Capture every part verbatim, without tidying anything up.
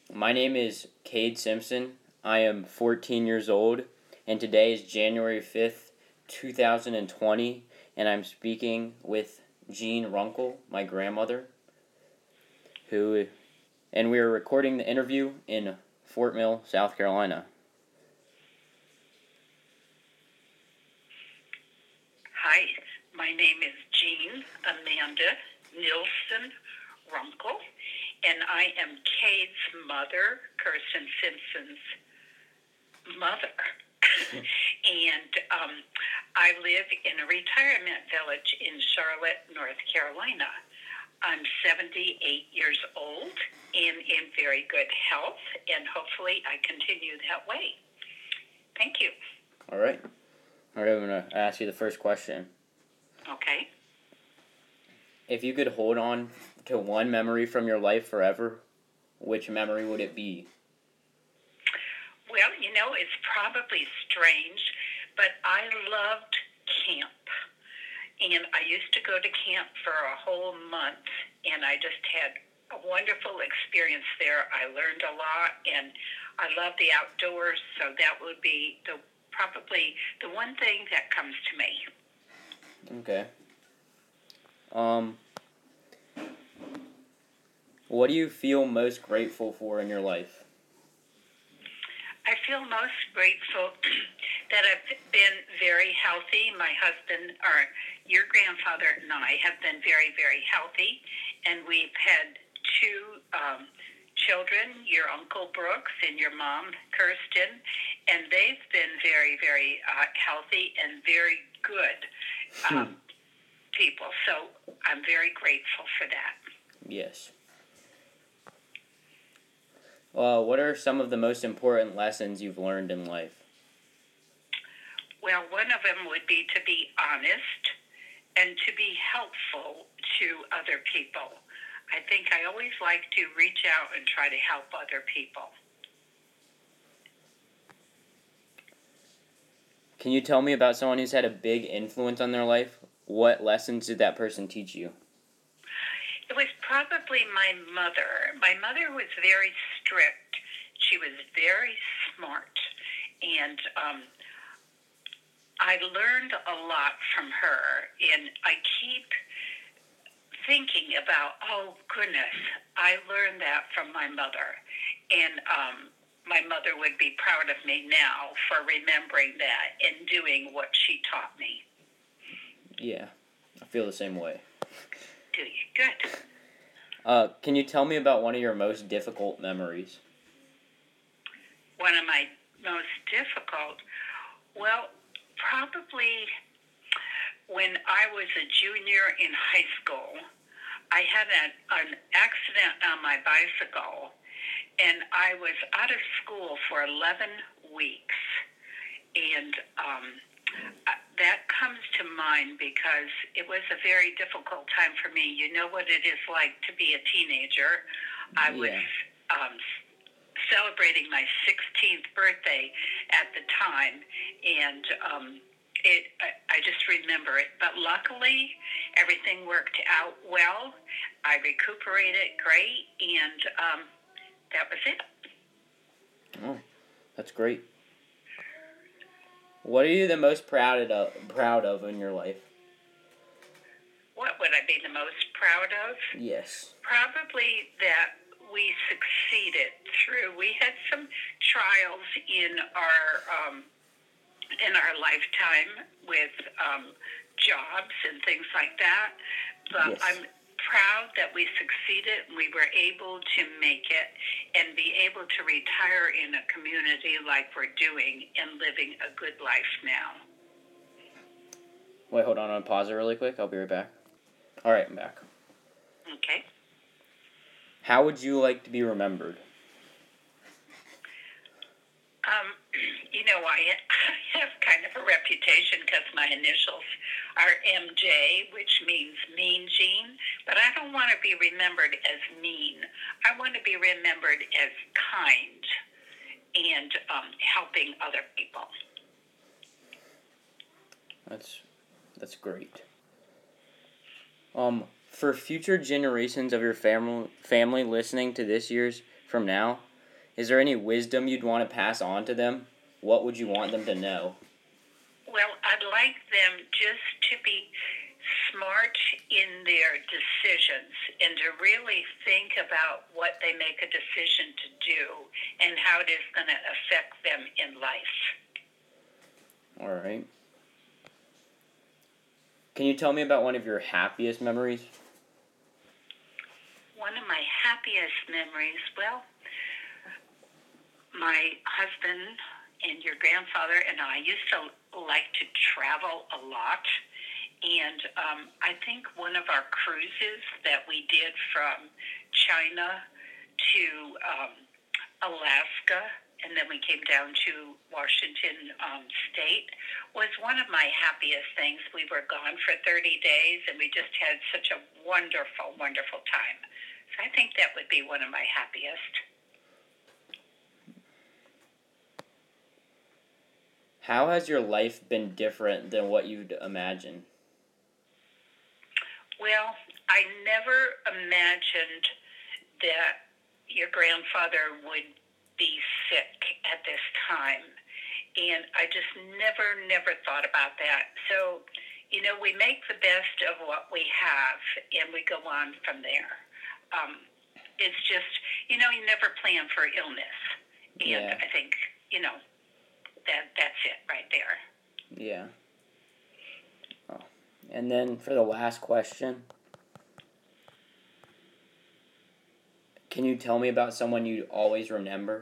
My name is Cade Simpson. I am fourteen years old, and today is January fifth, two thousand twenty, and I'm speaking with Jean Runkle, my grandmother, who, and we are recording the interview in Fort Mill, South Carolina. Hi, my name is Jean Amanda Nilsson Runkle, and I am Cade's mother, Kirsten Simpson's mother. and um, I live in a retirement village in Charlotte, North Carolina. I'm seventy-eight years old and in very good health, and hopefully I continue that way. Thank you. All right. All right, I'm going to ask you the first question. Okay. If you could hold on to one memory from your life forever, which memory would it be? Well, you know, it's probably strange, but I loved camp. And I used to go to camp for a whole month, and I just had a wonderful experience there. I learned a lot, and I love the outdoors, so that would be the probably the one thing that comes to me. Okay. Um, what do you feel most grateful for in your life? I feel most grateful that I've been very healthy. My husband, or your grandfather and I have been very, very healthy, and we've had two um, children, your Uncle Brooks and your mom, Kirsten, and they've been very, very uh, healthy and very good um, people. So I'm very grateful for that. Yes. Uh, what are some of the most important lessons you've learned in life? Well, one of them would be to be honest and to be helpful to other people. I think I always like to reach out and try to help other people. Can you tell me about someone who's had a big influence on their life? What lessons did that person teach you? It was probably my mother. My mother was very strict. She was very smart. And um, I learned a lot from her. And I keep thinking about, oh, goodness, I learned that from my mother. And um, my mother would be proud of me now for remembering that and doing what she taught me. Yeah, I feel the same way. Do you? Good. Uh, can you tell me about one of your most difficult memories? One of my most difficult? Well, probably when I was a junior in high school, I had an, an accident on my bicycle, and I was out of school for eleven weeks. And um, that comes to mind because it was a very difficult time for me. You know what it is like to be a teenager. I Yeah. was um, celebrating my sixteenth birthday at the time, and um, it I, I just remember it. But luckily, everything worked out well. I recuperated great, and um, that was it. Oh, that's great. What are you the most proud of, proud of in your life? What would I be the most proud of? Yes. Probably that we succeeded through. We had some trials in our um, in our lifetime with um, jobs and things like that, but Yes. I'm proud that we succeeded and we were able to make it and be able to retire in a community like we're doing and living a good life now. Wait, hold on. I'll pause it really quick. I'll be right back. All right, I'm back. Okay. How would you like to be remembered? Um, you know, I have kind of a reputation because my initials are M J, which means Mean Jean, but I don't want to be remembered as mean. I want to be remembered as kind and um, helping other people. That's that's great. Um, for future generations of your family family listening to this year's from now, Is there any wisdom you'd want to pass on to them? What would you want them to know? Well, I'd like them just to be smart in their decisions and to really think about what they make a decision to do and how it is going to affect them in life. All right. Can you tell me about one of your happiest memories? One of my happiest memories, well, my husband and your grandfather and I used to like to travel a lot. And um, I think one of our cruises that we did from China to um, Alaska, and then we came down to Washington um, State, was one of my happiest things. We were gone for thirty days, and we just had such a wonderful, wonderful time. So I think that would be one of my happiest. How has your life been different than what you'd imagined? Well, I never imagined that your grandfather would be sick at this time. And I just never, never thought about that. So, you know, we make the best of what we have, and we go on from there. Um, it's just, you know, you never plan for illness. And Yeah. I think, you know, that that's it right there. Yeah. Oh. And then for the last question, can you tell me about someone you always remember?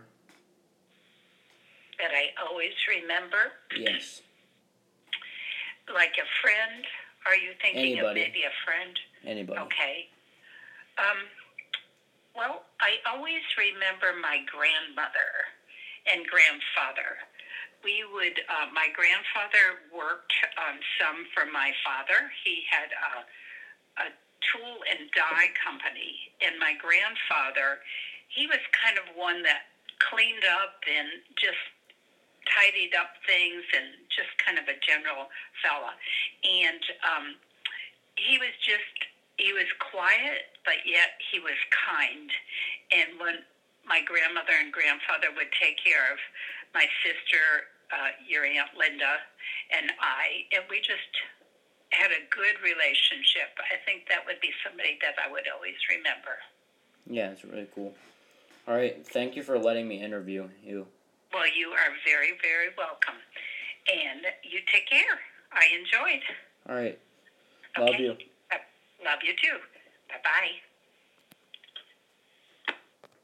That I always remember. Yes. Like a friend? Are you thinking Anybody. of maybe a friend? Anybody. Okay. Um, well, I always remember my grandmother and grandfather. We would, uh, my grandfather worked um, some for my father. He had a, a tool and die company. And my grandfather, he was kind of one that cleaned up and just tidied up things and just kind of a general fella. And um, he was just, he was quiet, but yet he was kind. And when my grandmother and grandfather would take care of my sister, uh, your Aunt Linda, and I, and we just had a good relationship. I think that would be somebody that I would always remember. Yeah, it's really cool. All right, thank you for letting me interview you. Well, you are very, very welcome. And you take care. I enjoyed. All right. Love Okay. you. Uh, love you too. Bye-bye.